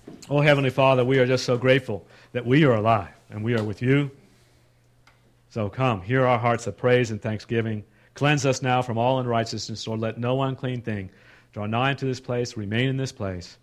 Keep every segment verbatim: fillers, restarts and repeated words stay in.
Oh, Heavenly Father, we are just so grateful that we are alive and we are with you. So come, hear our hearts of praise and thanksgiving. Cleanse us now from all unrighteousness, Lord. Let no unclean thing draw nigh into this place, remain in this place.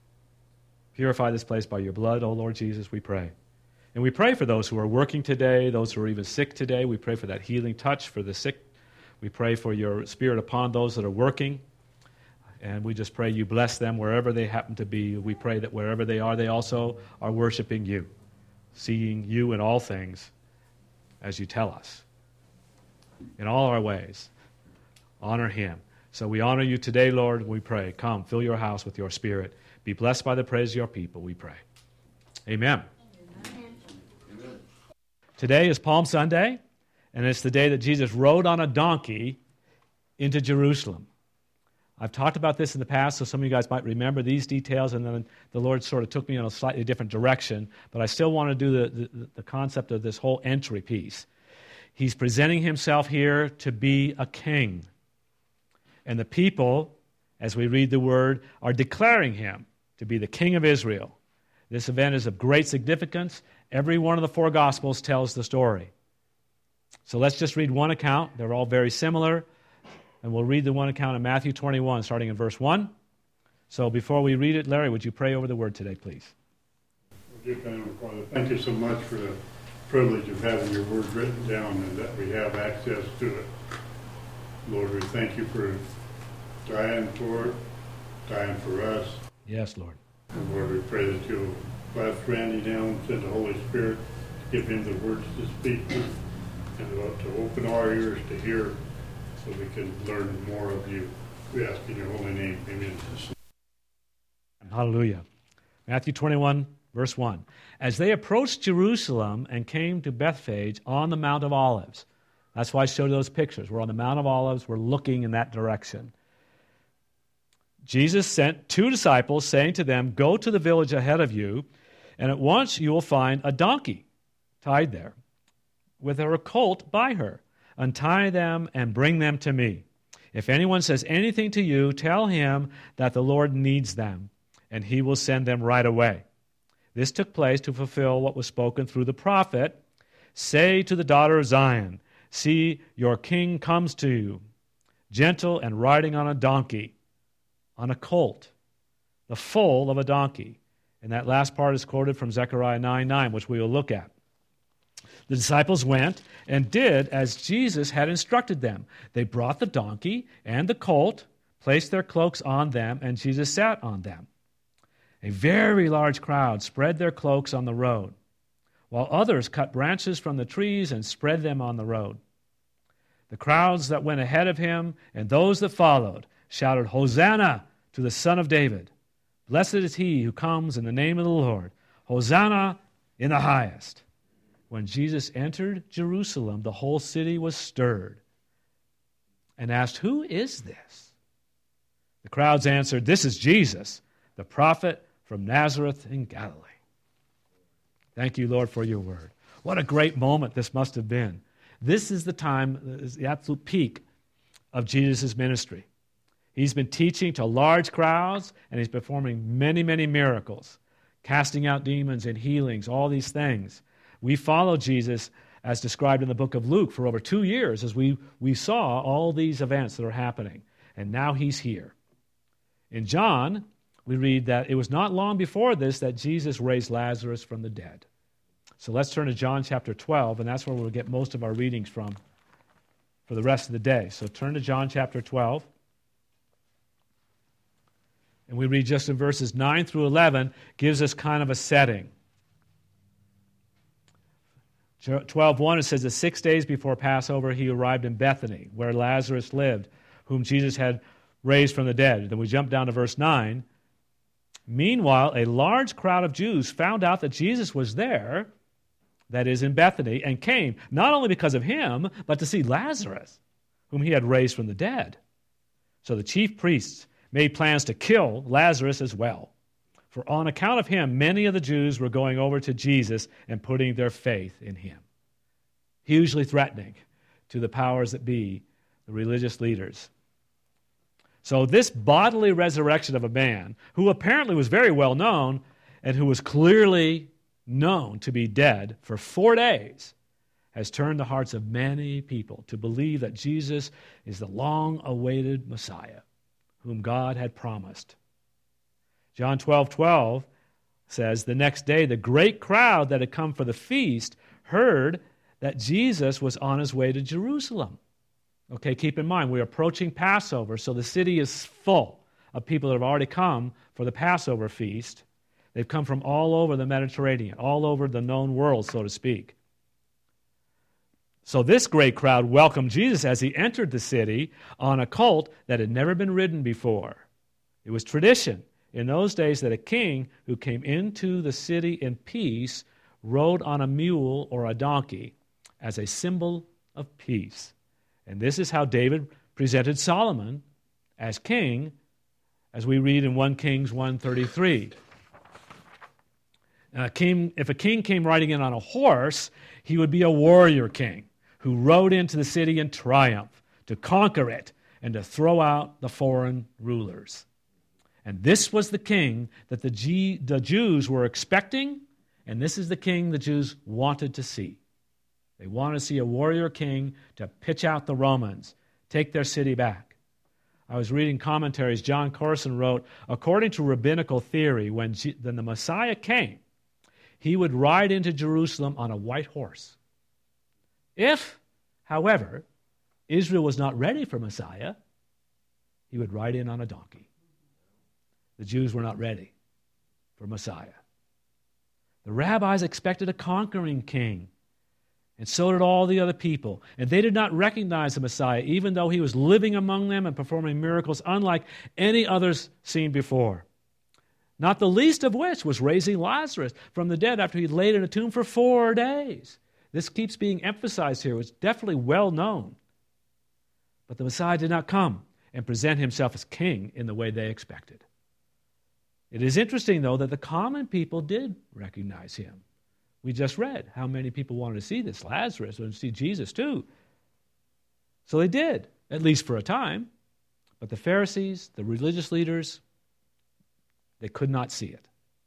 Purify this place by your blood, O Lord Jesus, we pray. And we pray for those who are working today, those who are even sick today. We pray for that healing touch for the sick. We pray for your Spirit upon those that are working. And we just pray you bless them wherever they happen to be. We pray that wherever they are, they also are worshiping you, seeing you in all things as you tell us. In all our ways, honor him. So we honor you today, Lord, we pray. Come, fill your house with your Spirit. Be blessed by the praise of your people, we pray. Amen. Amen. Today is Palm Sunday, and it's the day that Jesus rode on a donkey into Jerusalem. I've talked about this in the past, so some of you guys might remember these details, and then the Lord sort of took me in a slightly different direction, but I still want to do the, the, the concept of this whole entry piece. He's presenting himself here to be a king. And the people, as we read the word, are declaring him to be the King of Israel. This event is of great significance. Every one of the four Gospels tells the story. So let's just read one account. They're all very similar. And we'll read the one account in Matthew twenty-one, starting in verse one. So before we read it, Larry, would you pray over the word today, please? Dear Heavenly Father, thank you so much for the privilege of having your word written down and that we have access to it. Lord, we thank you for dying for it, dying for us. Yes, Lord. And Lord, we pray that you'll bless Randy now and send the Holy Spirit to give him the words to speak to and to open our ears to hear so we can learn more of you. We ask in your holy name. Amen. Hallelujah. Matthew twenty-one, verse one. As they approached Jerusalem and came to Bethphage on the Mount of Olives. That's why I showed those pictures. We're on the Mount of Olives. We're looking in that direction. Jesus sent two disciples, saying to them, "Go to the village ahead of you, and at once you will find a donkey tied there, with her colt by her. Untie them and bring them to me. If anyone says anything to you, tell him that the Lord needs them, and he will send them right away." This took place to fulfill what was spoken through the prophet. "Say to the daughter of Zion, see, your king comes to you, gentle and riding on a donkey, on a colt, the foal of a donkey." And that last part is quoted from Zechariah nine nine, which we will look at. The disciples went and did as Jesus had instructed them. They brought the donkey and the colt, placed their cloaks on them, and Jesus sat on them. A very large crowd spread their cloaks on the road, while others cut branches from the trees and spread them on the road. The crowds that went ahead of him and those that followed shouted, "Hosanna to the Son of David! Blessed is he who comes in the name of the Lord! Hosanna in the highest!" When Jesus entered Jerusalem, the whole city was stirred and asked, "Who is this?" The crowds answered, "This is Jesus, the prophet from Nazareth in Galilee." Thank you, Lord, for your word. What a great moment this must have been. This is the time, this is the absolute peak of Jesus' ministry. He's been teaching to large crowds, and he's performing many, many miracles, casting out demons and healings, all these things. We followed Jesus, as described in the book of Luke, for over two years as we, we saw all these events that are happening. And now he's here. In John, we read that it was not long before this that Jesus raised Lazarus from the dead. So let's turn to John chapter twelve, and that's where we'll get most of our readings from for the rest of the day. So turn to John chapter twelve. And we read just in verses nine through eleven, gives us kind of a setting. twelve one, it says that six days before Passover, he arrived in Bethany, where Lazarus lived, whom Jesus had raised from the dead. Then we jump down to verse nine. Meanwhile, a large crowd of Jews found out that Jesus was there, that is, in Bethany, and came, not only because of him, but to see Lazarus, whom he had raised from the dead. So the chief priests made plans to kill Lazarus as well. For on account of him, many of the Jews were going over to Jesus and putting their faith in him. Hugely threatening to the powers that be, the religious leaders. So this bodily resurrection of a man, who apparently was very well known, and who was clearly known to be dead for four days, has turned the hearts of many people to believe that Jesus is the long-awaited Messiah whom God had promised. John twelve twelve says, the next day the great crowd that had come for the feast heard that Jesus was on his way to Jerusalem. Okay, keep in mind, we're approaching Passover, so the city is full of people that have already come for the Passover feast. They've come from all over the Mediterranean, all over the known world, so to speak. So this great crowd welcomed Jesus as he entered the city on a colt that had never been ridden before. It was tradition in those days that a king who came into the city in peace rode on a mule or a donkey as a symbol of peace. And this is how David presented Solomon as king, as we read in First Kings one thirty-three. A king, if a king came riding in on a horse, he would be a warrior king who rode into the city in triumph to conquer it and to throw out the foreign rulers. And this was the king that the, G, the Jews were expecting, and this is the king the Jews wanted to see. They wanted to see a warrior king to pitch out the Romans, take their city back. I was reading commentaries. John Corson wrote, according to rabbinical theory, when, G, when the Messiah came, he would ride into Jerusalem on a white horse. If, however, Israel was not ready for Messiah, he would ride in on a donkey. The Jews were not ready for Messiah. The rabbis expected a conquering king, and so did all the other people. And they did not recognize the Messiah, even though he was living among them and performing miracles unlike any others seen before. Not the least of which was raising Lazarus from the dead after he'd laid in a tomb for four days. This keeps being emphasized here. It's definitely well known. But the Messiah did not come and present himself as king in the way they expected. It is interesting, though, that the common people did recognize him. We just read how many people wanted to see this. Lazarus wanted to see Jesus too. So they did, at least for a time. But the Pharisees, the religious leaders, they could not see it.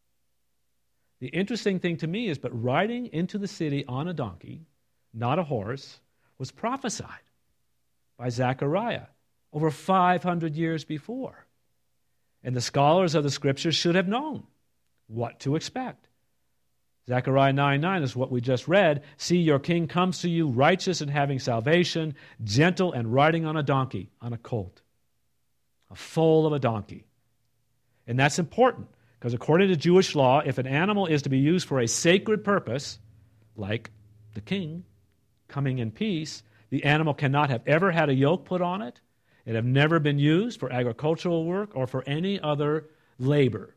The interesting thing to me is, but riding into the city on a donkey, not a horse, was prophesied by Zechariah over five hundred years before. And the scholars of the Scriptures should have known what to expect. Zechariah nine nine is what we just read. See, your king comes to you, righteous and having salvation, gentle and riding on a donkey, on a colt, a foal of a donkey. And that's important, because according to Jewish law, if an animal is to be used for a sacred purpose, like the king coming in peace, the animal cannot have ever had a yoke put on it. It have never been used for agricultural work or for any other labor.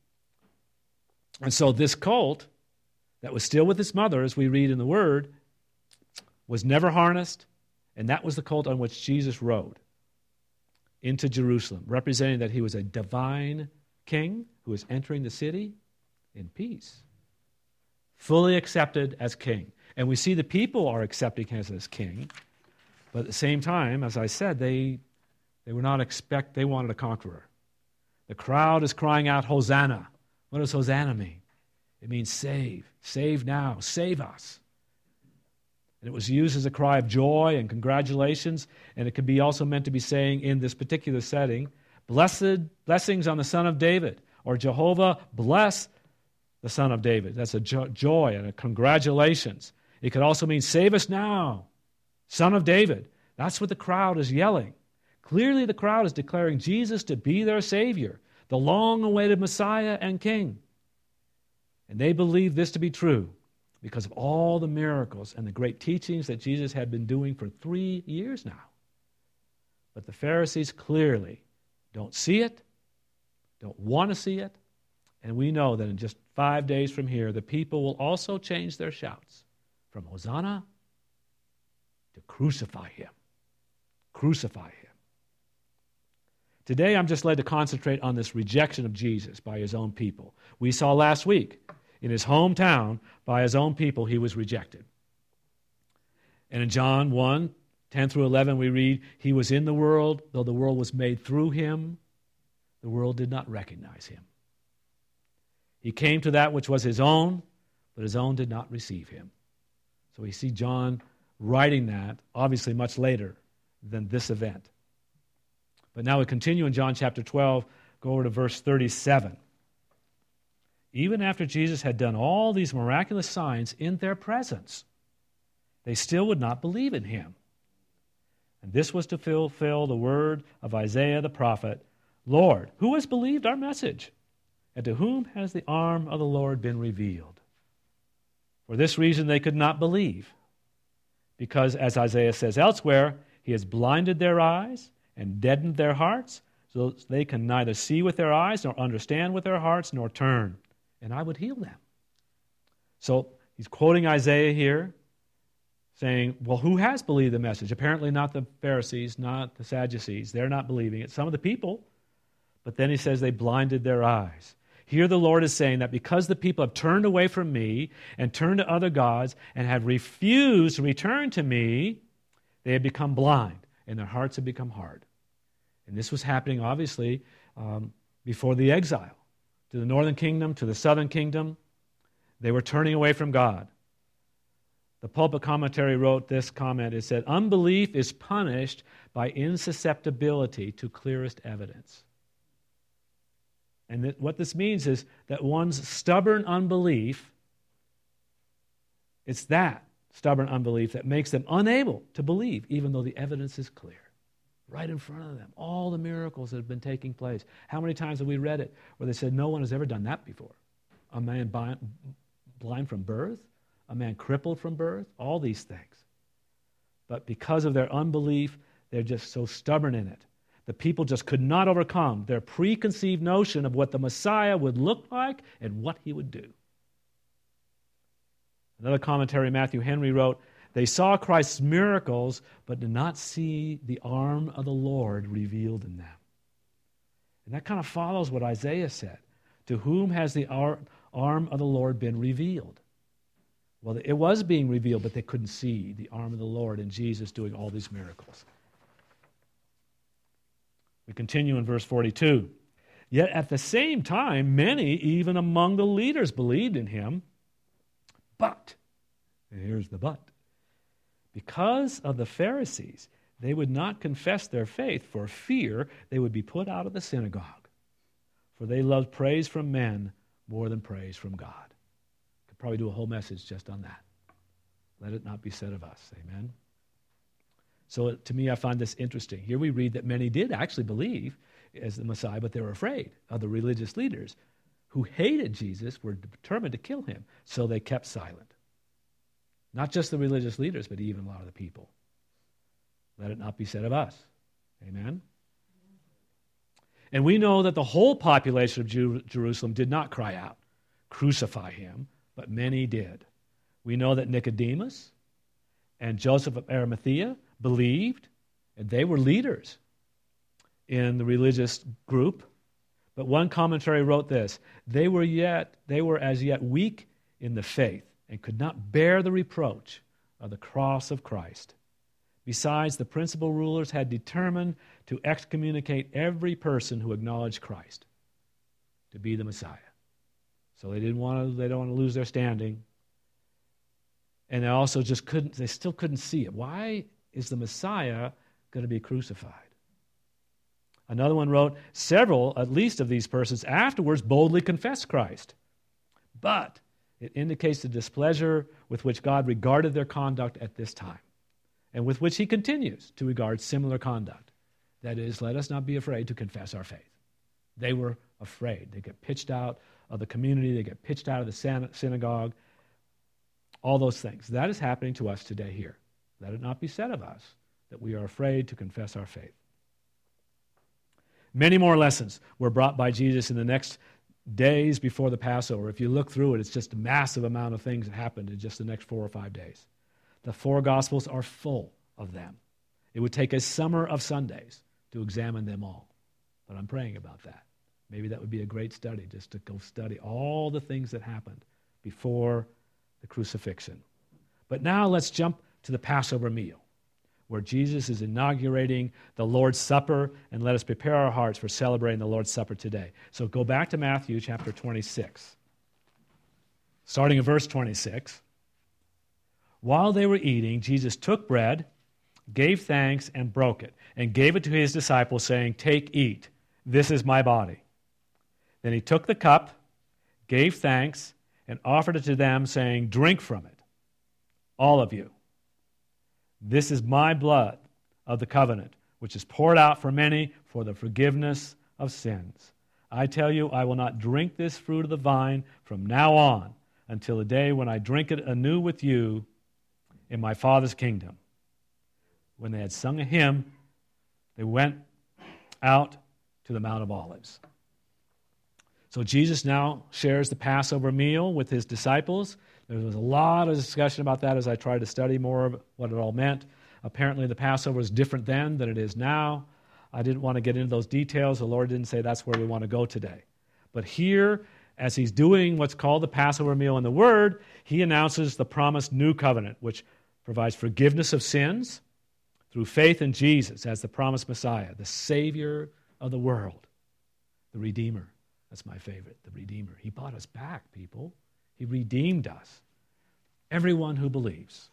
And so this colt, that was still with its mother, as we read in the Word, was never harnessed, and that was the colt on which Jesus rode into Jerusalem, representing that he was a divine king who was entering the city in peace, fully accepted as king. And we see the people are accepting him as king, but at the same time, as I said, they they were not expect they wanted a conqueror. The crowd is crying out, Hosanna. What does Hosanna mean? It means save, save now, save us. And it was used as a cry of joy and congratulations, and it could be also meant to be saying in this particular setting, blessed blessings on the Son of David, or Jehovah bless the Son of David. That's a jo- joy and a congratulations. It could also mean save us now, Son of David. That's what the crowd is yelling. Clearly the crowd is declaring Jesus to be their Savior, the long-awaited Messiah and King. And they believe this to be true because of all the miracles and the great teachings that Jesus had been doing for three years now. But the Pharisees clearly don't see it, don't want to see it, and we know that in just five days from here, the people will also change their shouts from Hosanna to crucify him. Crucify him. Today, I'm just led to concentrate on this rejection of Jesus by his own people. We saw last week, in his hometown, by his own people, he was rejected. And in John one, ten through eleven, we read, he was in the world, though the world was made through him, the world did not recognize him. He came to that which was his own, but his own did not receive him. So we see John writing that, obviously much later than this event. But now we continue in John chapter twelve, go over to verse thirty-seven. Even after Jesus had done all these miraculous signs in their presence, they still would not believe in him. And this was to fulfill the word of Isaiah the prophet, Lord, who has believed our message? And to whom has the arm of the Lord been revealed? For this reason they could not believe, because, as Isaiah says elsewhere, he has blinded their eyes and deadened their hearts, so they can neither see with their eyes nor understand with their hearts nor turn, and I would heal them. So he's quoting Isaiah here, saying, well, who has believed the message? Apparently not the Pharisees, not the Sadducees. They're not believing it. Some of the people. But then he says they blinded their eyes. Here the Lord is saying that because the people have turned away from me and turned to other gods and have refused to return to me, they have become blind and their hearts have become hard. And this was happening, obviously, um, before the exile. To the northern kingdom, to the southern kingdom, they were turning away from God. The Pulpit Commentary wrote this comment. It said, unbelief is punished by insusceptibility to clearest evidence. And that what this means is that one's stubborn unbelief, it's that stubborn unbelief that makes them unable to believe, even though the evidence is clear. Right in front of them, all the miracles that have been taking place. How many times have we read it where they said, no one has ever done that before? A man blind from birth, a man crippled from birth, all these things. But because of their unbelief, they're just so stubborn in it. The people just could not overcome their preconceived notion of what the Messiah would look like and what he would do. Another commentary, Matthew Henry wrote, they saw Christ's miracles, but did not see the arm of the Lord revealed in them. And that kind of follows what Isaiah said. To whom has the arm of the Lord been revealed? Well, it was being revealed, but they couldn't see the arm of the Lord and Jesus doing all these miracles. We continue in verse forty-two. Yet at the same time, many, even among the leaders, believed in him. But, and here's the but, because of the Pharisees, they would not confess their faith for fear they would be put out of the synagogue. For they loved praise from men more than praise from God. Could probably do a whole message just on that. Let it not be said of us. Amen. So to me, I find this interesting. Here we read that many did actually believe as the Messiah, but they were afraid of the religious leaders who hated Jesus, were determined to kill him, so they kept silent. Not just the religious leaders, but even a lot of the people. Let it not be said of us. Amen? And we know that the whole population of Jew- Jerusalem did not cry out, crucify him, but many did. We know that Nicodemus and Joseph of Arimathea believed, and they were leaders in the religious group. But one commentary wrote this, they were yet they were as yet weak in the faith and could not bear the reproach of the cross of Christ. Besides, the principal rulers had determined to excommunicate every person who acknowledged Christ to be the Messiah. So they didn't want to they don't want to lose their standing. And they also just couldn't they still couldn't see it. Why is the Messiah going to be crucified? Another one wrote, several, at least, of these persons afterwards boldly confessed Christ. But it indicates the displeasure with which God regarded their conduct at this time, and with which he continues to regard similar conduct. That is, let us not be afraid to confess our faith. They were afraid. They get pitched out of the community. They get pitched out of the synagogue. All those things. That is happening to us today here. Let it not be said of us that we are afraid to confess our faith. Many more lessons were brought by Jesus in the next days before the Passover. If you look through it, it's just a massive amount of things that happened in just the next four or five days. The four Gospels are full of them. It would take a summer of Sundays to examine them all. But I'm praying about that. Maybe that would be a great study, just to go study all the things that happened before the crucifixion. But now let's jump to the Passover meal, where Jesus is inaugurating the Lord's Supper, and let us prepare our hearts for celebrating the Lord's Supper today. So go back to Matthew chapter twenty-six. starting in verse twenty-six. While they were eating, Jesus took bread, gave thanks, and broke it, and gave it to his disciples, saying, "Take, eat. This is my body." Then he took the cup, gave thanks, and offered it to them, saying, "Drink from it, all of you. This is my blood of the covenant, which is poured out for many for the forgiveness of sins. I tell you, I will not drink this fruit of the vine from now on until the day when I drink it anew with you in my Father's kingdom." When they had sung a hymn, they went out to the Mount of Olives. So Jesus now shares the Passover meal with his disciples. There was a lot of discussion about that as I tried to study more of what it all meant. Apparently the Passover was different then than it is now. I didn't want to get into those details. The Lord didn't say that's where we want to go today. But here, as he's doing what's called the Passover meal in the Word, he announces the promised new covenant, which provides forgiveness of sins through faith in Jesus as the promised Messiah, the Savior of the world, the Redeemer. That's my favorite, the Redeemer. He bought us back, people. He redeemed us. Everyone who believes.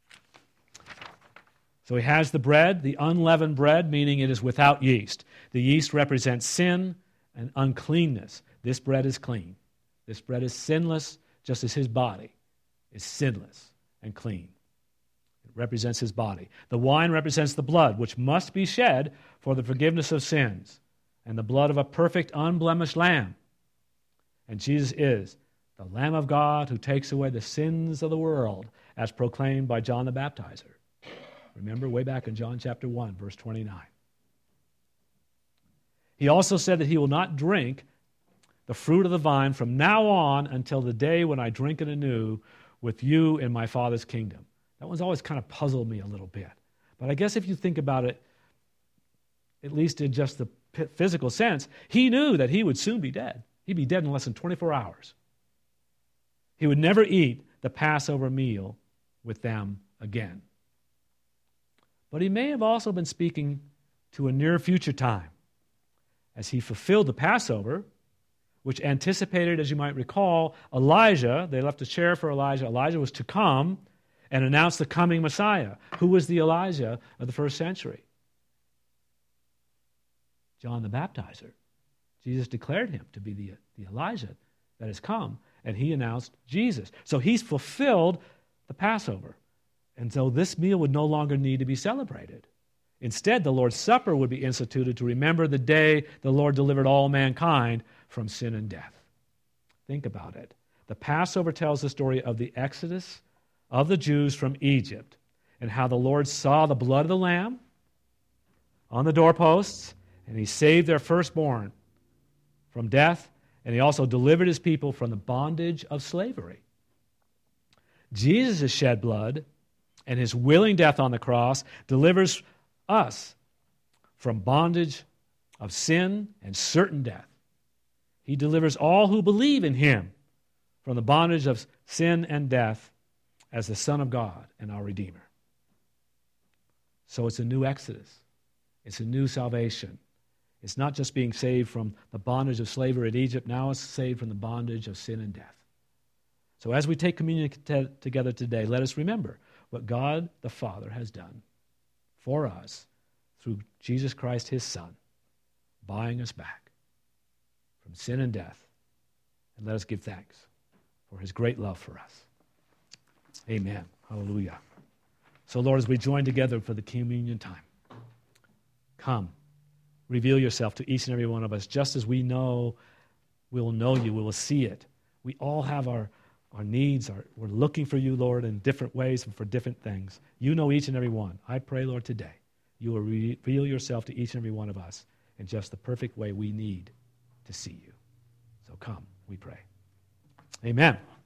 So he has the bread, the unleavened bread, meaning it is without yeast. The yeast represents sin and uncleanness. This bread is clean. This bread is sinless, just as his body is sinless and clean. It represents his body. The wine represents the blood, which must be shed for the forgiveness of sins, and the blood of a perfect, unblemished lamb. And Jesus is the Lamb of God who takes away the sins of the world, as proclaimed by John the Baptizer. Remember, way back in John chapter one, verse twenty-nine. He also said that he will not drink the fruit of the vine from now on until the day when I drink it anew with you in my Father's kingdom. That one's always kind of puzzled me a little bit. But I guess if you think about it, at least in just the physical sense, he knew that he would soon be dead. He'd be dead in less than twenty-four hours. He would never eat the Passover meal with them again. But he may have also been speaking to a near future time as he fulfilled the Passover, which anticipated, as you might recall, Elijah. They left a chair for Elijah. Elijah was to come and announce the coming Messiah. Who was the Elijah of the first century? John the Baptizer. Jesus declared him to be the, the Elijah that has come, and he announced Jesus. So he's fulfilled the Passover. And so this meal would no longer need to be celebrated. Instead, the Lord's Supper would be instituted to remember the day the Lord delivered all mankind from sin and death. Think about it. The Passover tells the story of the exodus of the Jews from Egypt and how the Lord saw the blood of the lamb on the doorposts, and he saved their firstborn from death, and he also delivered his people from the bondage of slavery. Jesus' shed blood and his willing death on the cross delivers us from bondage of sin and certain death. He delivers all who believe in him from the bondage of sin and death as the Son of God and our Redeemer. So it's a new exodus. It's a new salvation. It's not just being saved from the bondage of slavery in Egypt. Now it's saved from the bondage of sin and death. So as we take communion t- together today, let us remember what God the Father has done for us through Jesus Christ, his Son, buying us back from sin and death. And let us give thanks for his great love for us. Amen. Hallelujah. So, Lord, as we join together for the communion time, come, reveal yourself to each and every one of us, just as we know we will know you, we will see it. We all have our Our needs are, we're looking for you, Lord, in different ways and for different things. You know each and every one. I pray, Lord, today, you will reveal yourself to each and every one of us in just the perfect way we need to see you. So come, we pray. Amen.